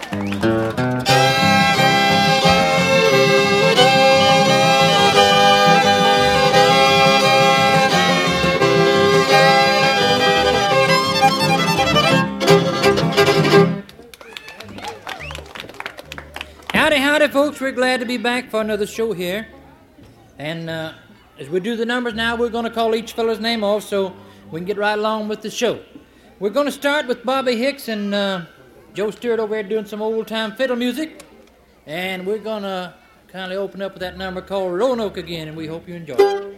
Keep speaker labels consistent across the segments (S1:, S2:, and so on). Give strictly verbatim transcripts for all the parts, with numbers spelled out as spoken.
S1: Howdy, howdy, folks. We're glad to be back for another show here. And uh, as we do the numbers now, we're going to call each fella's name off so we can get right along with the show. We're going to start with Bobby Hicks and uh, Joe Stewart over there doing some old-time fiddle music. And we're going to kindly open up with that number called Roanoke again, and we hope you enjoy it.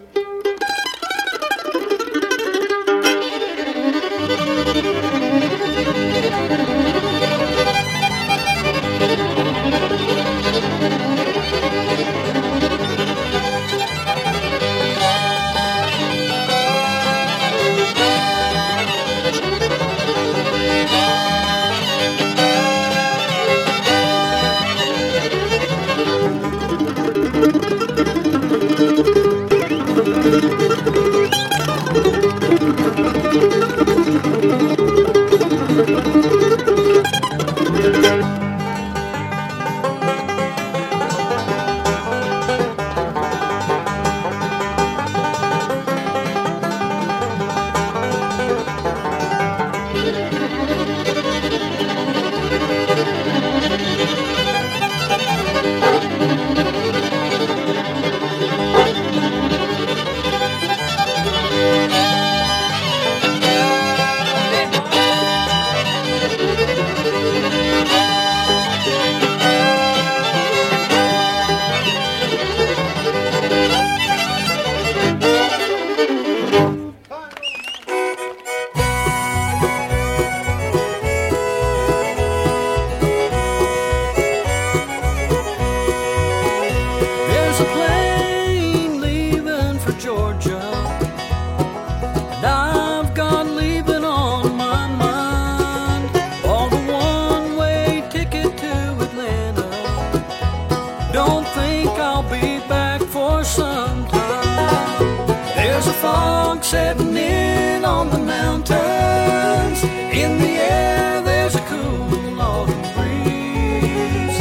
S2: Setting in on the mountains. In the air there's a cool autumn breeze.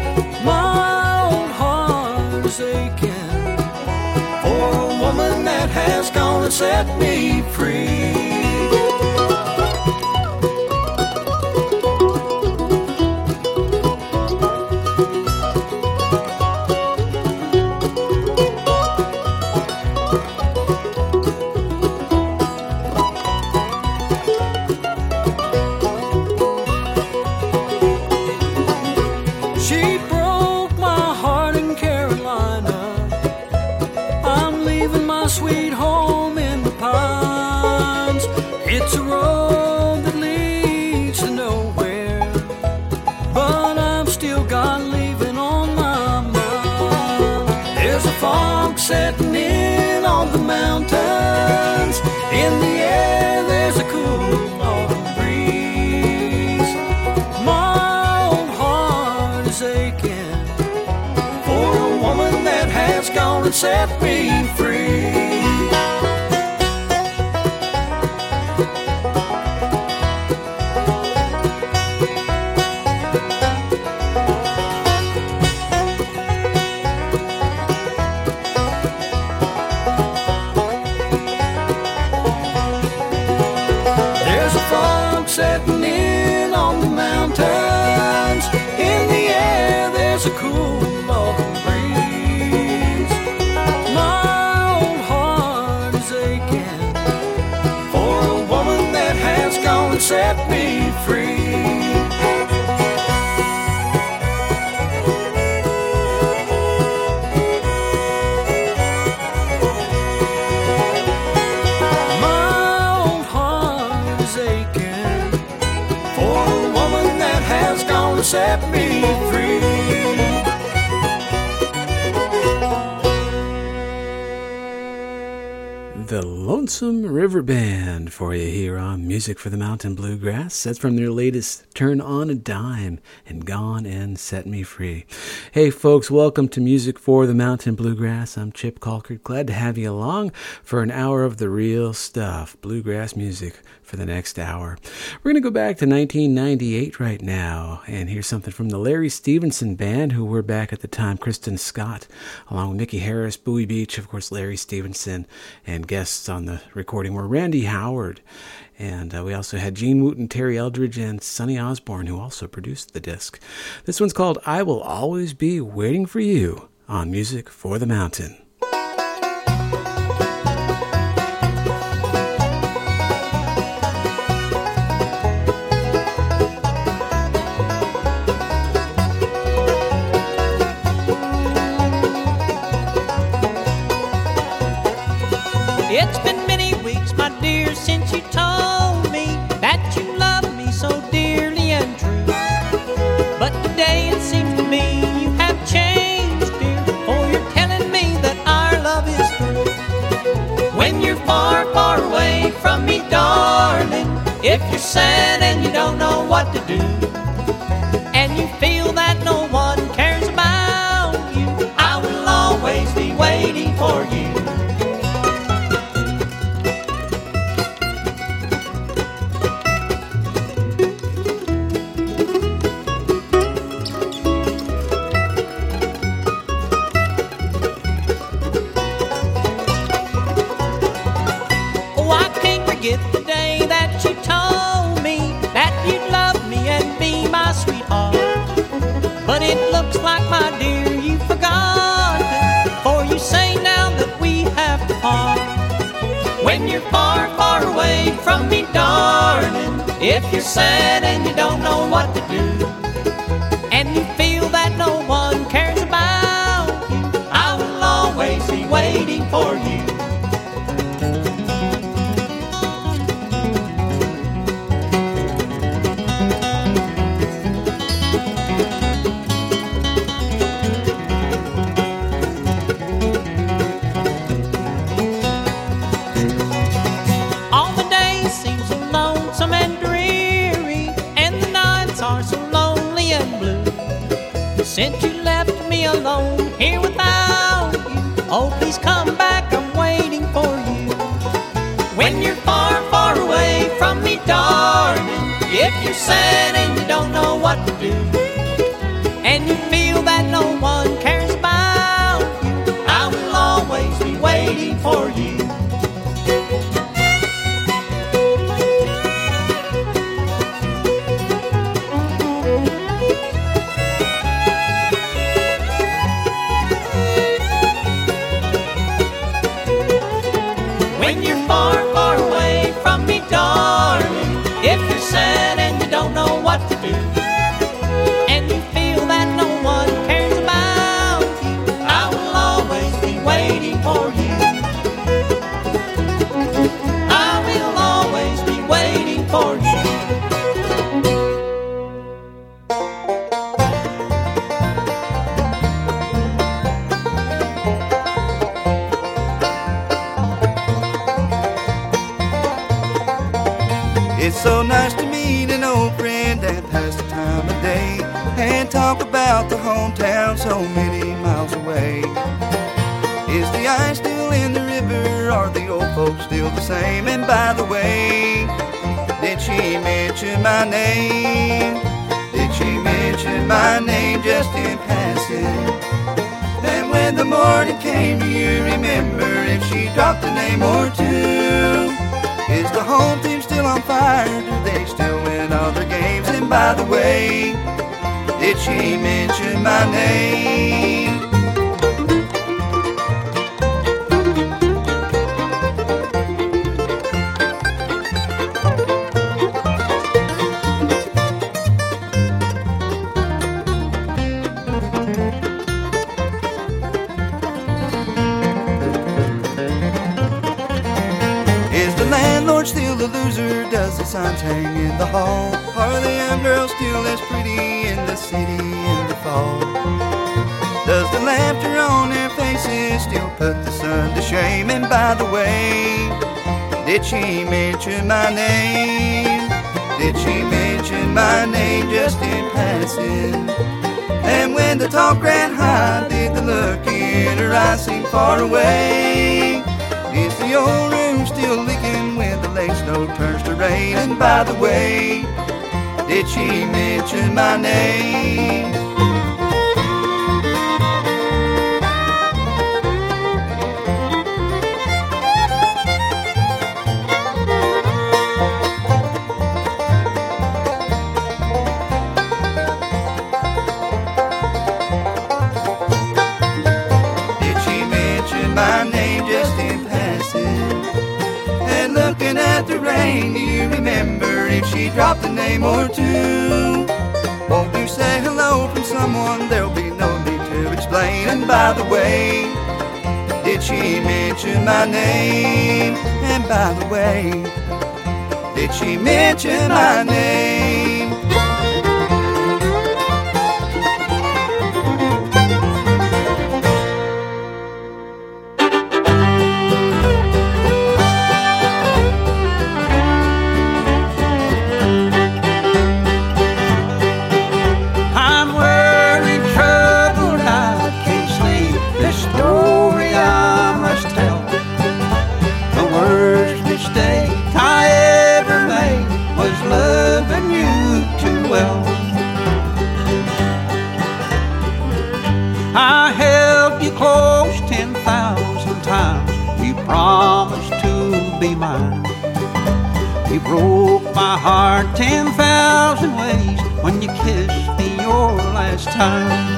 S2: My old heart is aching for a woman that has gone and set me free. Setting in on the mountains. In the air there's a cool autumn breeze. My old heart is aching for a woman that has gone and set me free. Setting in on the mountains. In the air there's a cool autumn breeze. My old heart is aching for a woman that has gone and set me free. Set me free.
S3: The Lonesome River Band for you here on Music for the Mountain Bluegrass. That's from their latest Turn on a Dime and Gone and Set Me Free. Hey folks, welcome to Music for the Mountain Bluegrass. I'm Chip Colkert. Glad to have you along for an hour of the real stuff, bluegrass music for the next hour. We're going to go back to nineteen ninety-eight right now and hear something from the Larry Stevenson Band, who were back at the time. Kristen Scott, along with Mickey Harris, Bowie Beach, of course, Larry Stevenson, and guests on the recording were Randy Howard. And uh, we also had Gene Wooten, Terry Eldridge, and Sonny Osborne, who also produced the disc. This one's called I Will Always Be Waiting for You on Music for the Mountain.
S4: It's been many weeks, my dear, since you told me that you love me so dearly and true. But today it seems to me you have changed, dear, for you're telling me that our love is through. When you're far, far away from me, darling, if you're sad and you don't know what to do, and you feel that no one cares about you, I will always be waiting for you. But it looks like, my dear, you've forgotten, for you say now that we have to part. When you're far, far away from me, darling, if you're sad and you don't know what to do, and you feel that no one cares about you, I will always be waiting for you. Since you left me alone here without you, oh please come back, I'm waiting for you. When you're far, far away from me, darling, if you're sad and you don't know what to do, and you feel that no one cares about you, I will always be waiting for you. Sad and you don't know what to do, and you feel that no one cares about you, I will always be waiting for you. I will always be waiting for you.
S5: It's so nice to meet an old friend and pass the time of day and talk about the hometown so many miles away. Is the ice still in the river? Are the old folks still the same? And by the way, did she mention my name? Did she mention my name just in passing? And when the morning came, do you remember if she dropped a name or two? Is the home team still on fire? Do they still win all their games? And by the way, did she mention my name? Still the loser? Does the signs hang in the hall? Are the young girls still as pretty in the city in the fall? Does the laughter on their faces still put the sun to shame. And by the way, did she mention my name? Did she mention my name just in passing? And when the talk ran high, did the look in her eyes seem far away? Is the old room still leaking when the late snow turns to rain? And by the way, did she mention my name? Do you remember if she dropped a name or two? Won't you say hello from someone? There'll be no need to explain. And by the way, did she mention my name? And by the way, did she mention my name?
S6: Promised to be mine. You broke my heart ten thousand ways when you kissed me your last time.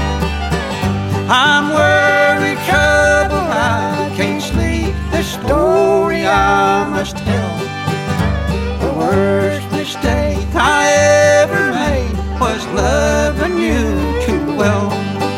S6: I'm worried, troubled, I can't sleep. The story I must tell. The worst mistake I ever made was loving you too well.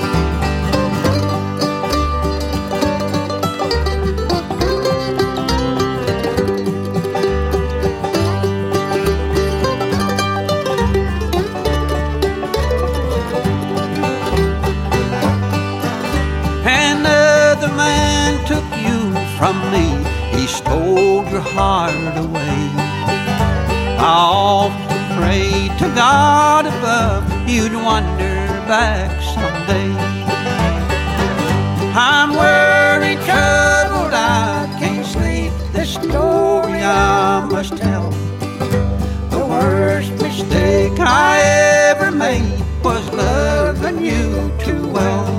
S6: From me, he stole your heart away. I often prayed to God above you'd wander back someday. I'm worried, troubled, I can't sleep. The story I must tell. The worst mistake I ever made was loving you too well.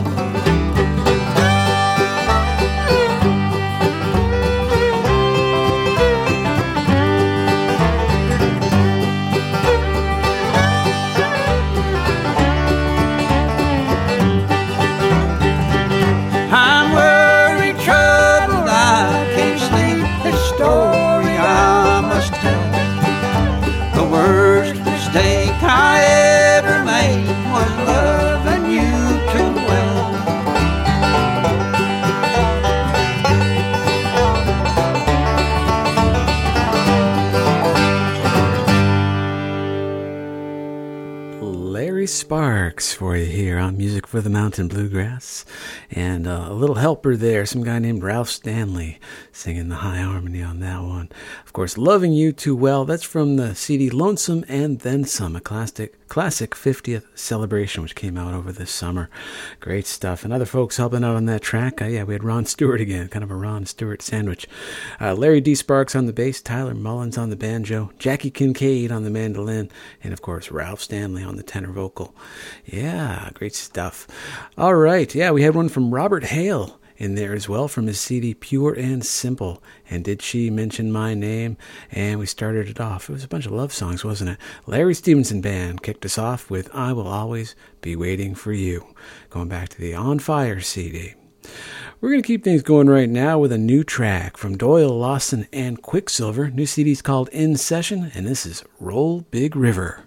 S3: Sparks for you here on Music for the Mountain Bluegrass. And uh, a little helper there, some guy named Ralph Stanley singing the high harmony on that one. Of course, Loving You Too Well, that's from the C D Lonesome and Then Some, a classic classic fiftieth celebration which came out over this summer. Great stuff. And other folks helping out on that track. Uh, yeah, we had Ron Stewart again, kind of a Ron Stewart sandwich. Uh, Larry D. Sparks on the bass, Tyler Mullins on the banjo, Jackie Kincaid on the mandolin, and of course Ralph Stanley on the tenor vocal. Yeah, great stuff. All right, yeah, we had one from Robert Hale in there as well from his C D Pure and Simple. And Did She Mention My Name? And we started it off. It was a bunch of love songs, wasn't it? Larry Stevenson Band kicked us off with I Will Always Be Waiting for You, going back to the On Fire C D. We're going to keep things going right now with a new track from Doyle Lawson and Quicksilver. New C D's called In Session, and this is Roll Big River.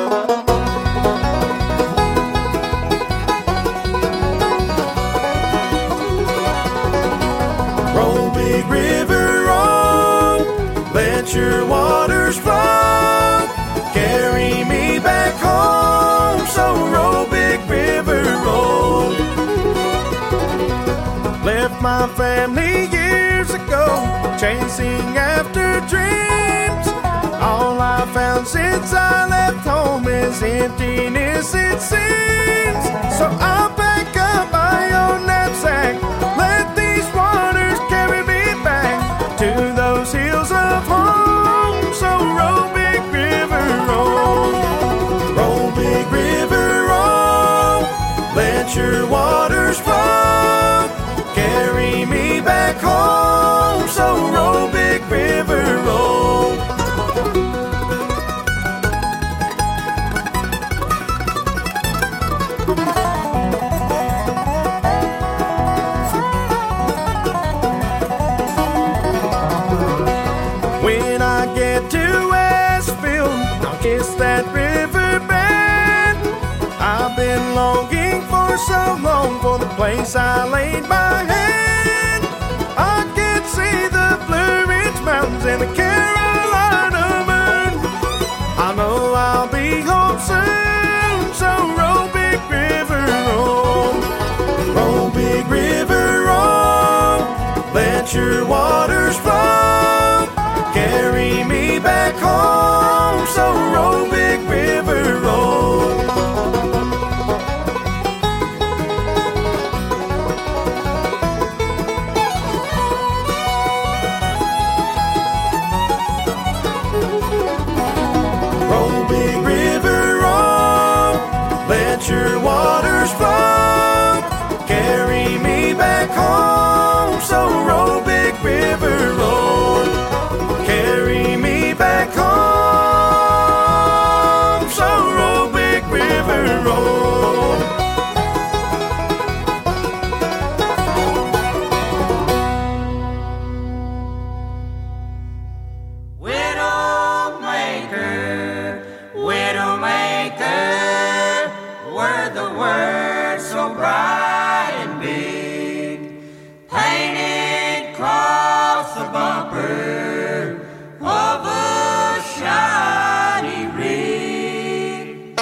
S7: Roll big river, roll, let your waters flow, carry me back home, so roll big river, roll. Left family years ago, chasing after dreams. All I found since I left home is emptiness, it seems. So I'll pack up my own knapsack, let these waters carry me back to those hills of home. So roll, big river, roll. Roll, big river, roll. Let your waters flow, carry me back home. So roll, big river, roll. When I get to Westfield, I'll kiss that river bed. I've been longing for so long for the place I laid my head. I can see the Blue Ridge Mountains and the Carolina moon. I know I'll be home soon. So roll, big river, roll. Roll, big river, roll. Let your waters flow, carry me back home. So roll, big river, roll. Roll, big river, roll. Let your waters flow, carry me back home. So roll, big river, roll. Carry me back home. So roll, big river, roll.
S6: Widowmaker, Widowmaker, were the words so bright and big, painted across the bumper of a shiny rig.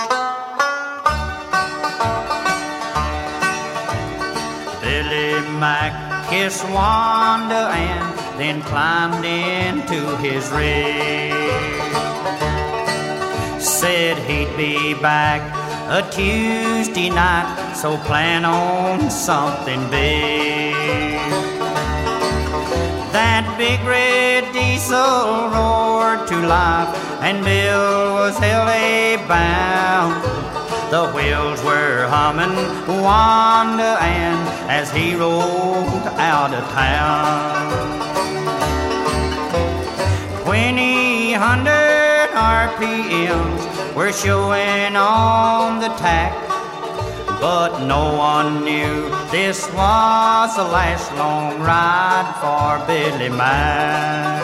S6: Billy Mack kissed Wanda and then climbed into his rig. Said he'd be back a Tuesday night, so plan on something big. That big red diesel roared to life, and Bill was L A bound. The wheels were humming Wanda Ann as he rolled out of town. Twenty hundred R P Ms were showing on the tack, but no one knew this was the last long ride for Billy Mack.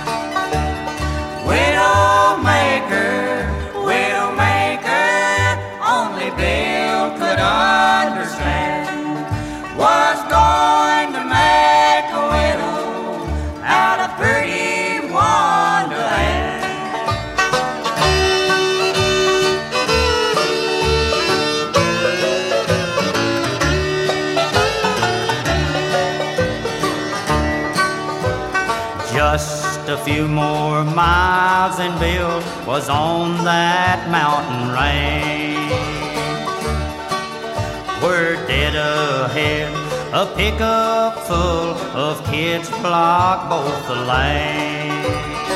S6: Widowmaker, Widowmaker, only Bill could understand, was going to make a widow out of pretty Wanda Ann. Just a few more miles and Bill was on that mountain range. We're dead ahead, a pickup full of kids blocked both the lanes.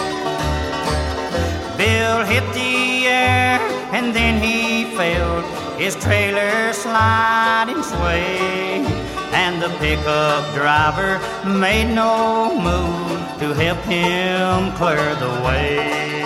S6: Bill hit the air and then he felt his trailer sliding sway, and the pickup driver made no move to help him clear the way.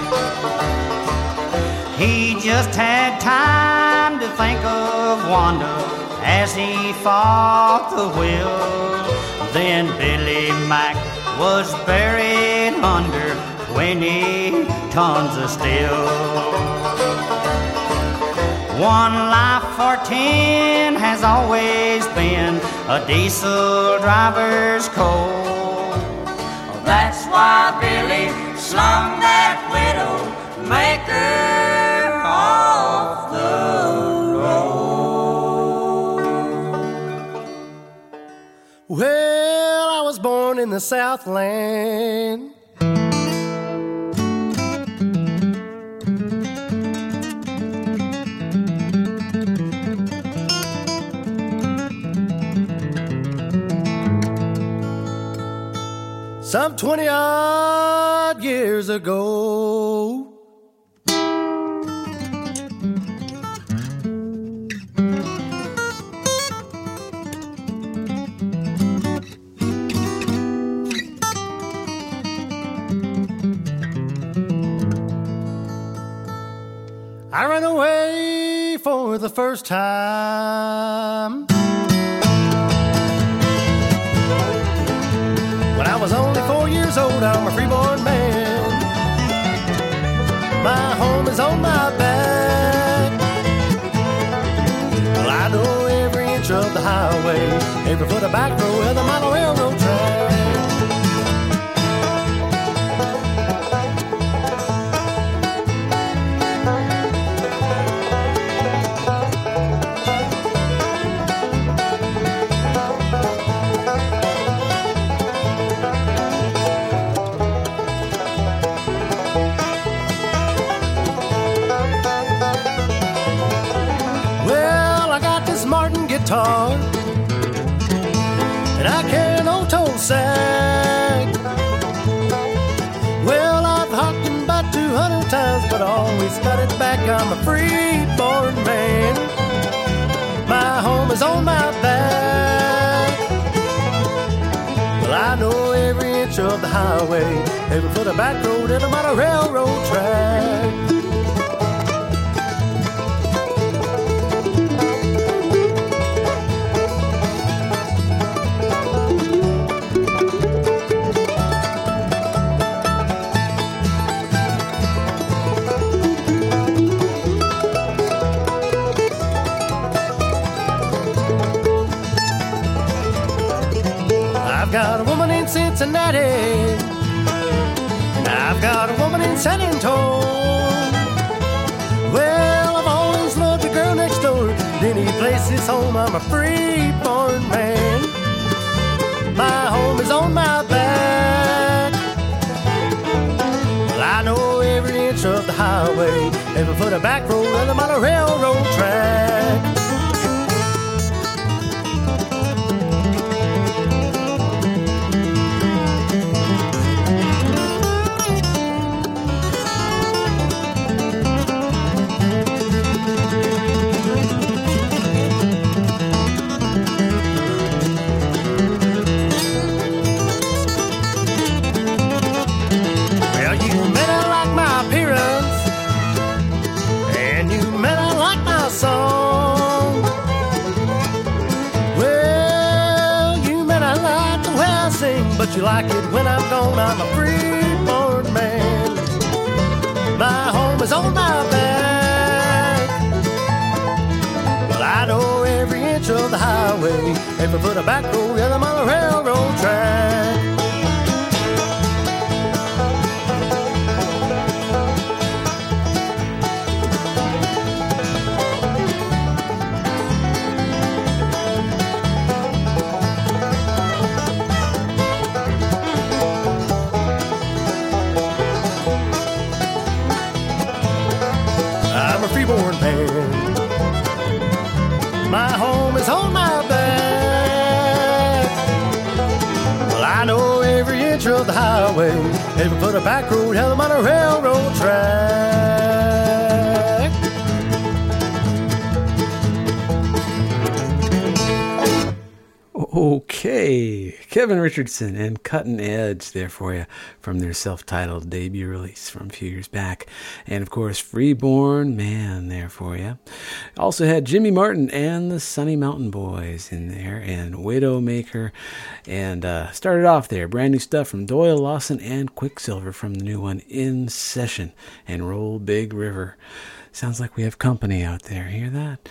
S6: He just had time to think of Wanda as he fought the wheel. Then Billy Mack was buried under twenty tons of steel. One life for ten has always been a diesel driver's code. That's why Billy slung that widow maker off the road.
S7: Well, born in the Southland. Some twenty odd years ago, I ran away for the first time. When I was only four years old, I'm a freeborn man. My home is on my back. Well, I know every inch of the highway, every foot of back road of the model railroad track. Guitar, and I carry an old toe sack. Well, I've hocked him about two hundred times, but I always got it back. I'm a free-born man. My home is on my back. Well, I know every inch of the highway, every foot of back road, and I'm on a railroad track. I've got a woman in Cincinnati, and I've got a woman in San Antonio. Well, I've always loved the girl next door. Any place is home, I'm a free-born man. My home is on my back. Well, I know every inch of the highway, every foot of back road, and I'm on a railroad track. But you like it when I'm gone, I'm a free-born man. My home is on my back. Well, I know every inch of the highway, every foot of back road, and I'm on a railroad track. Born man. My home is on my back. Well, I know every inch of the highway, every foot of back road, hell, I'm on a railroad track.
S3: Okay, Kevin Richardson and Cutting Edge there for you from their self-titled debut release from a few years back. And of course, Freeborn Man there for you. Also had Jimmy Martin and the Sunny Mountain Boys in there, and Widowmaker. And uh, started off there, brand new stuff from Doyle Lawson and Quicksilver from the new one, In Session, and Roll Big River. Sounds like we have company out there. Hear that?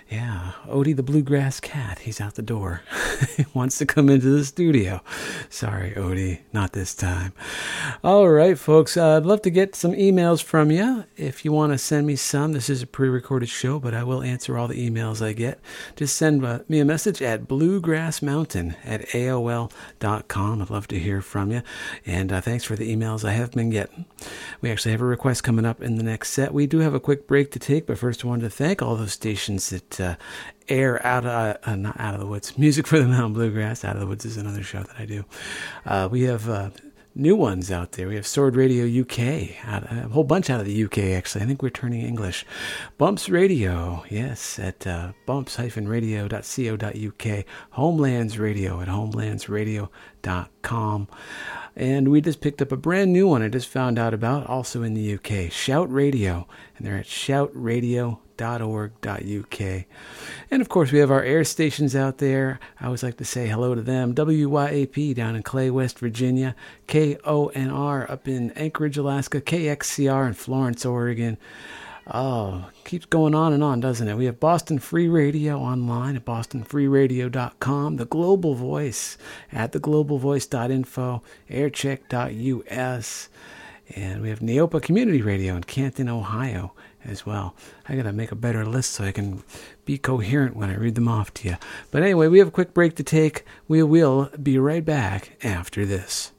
S3: Yeah, Odie the Bluegrass Cat. He's out the door. He wants to come into the studio. Sorry, Odie, not this time. All right, folks. Uh, I'd love to get some emails from you. If you want to send me some, this is a pre-recorded show, but I will answer all the emails I get. Just send uh, me a message at bluegrassmountain at A O L dot com. I'd love to hear from you. And uh, thanks for the emails I have been getting. We actually have a request coming up in the next set. We do have a quick break to take, but first I wanted to thank all those stations that uh, air out of, uh, not out of the woods. Music for the Mountain Bluegrass. Out of the Woods is another show that I do. Uh, we have uh, new ones out there. We have Sword Radio U K, out, a whole bunch out of the U K, actually. I think we're turning English. Bumps Radio, yes, at uh, bumps dash radio dot co dot U K. Homelands Radio at homelands radio dot com. And we just picked up a brand new one I just found out about, also in the U K. Shout Radio, and they're at shout radio dot org dot U K. And of course, we have our air stations out there. I always like to say hello to them. W Y A P down in Clay, West Virginia. K O N R up in Anchorage, Alaska. K X C R in Florence, Oregon. Oh, keeps going on and on, doesn't it? We have Boston Free Radio online at boston free radio dot com, The Global Voice at the global voice dot info, aircheck dot U S, and we have Neopa Community Radio in Canton, Ohio as well. I got to make a better list so I can be coherent when I read them off to you. But anyway, we have a quick break to take. We will be right back after this.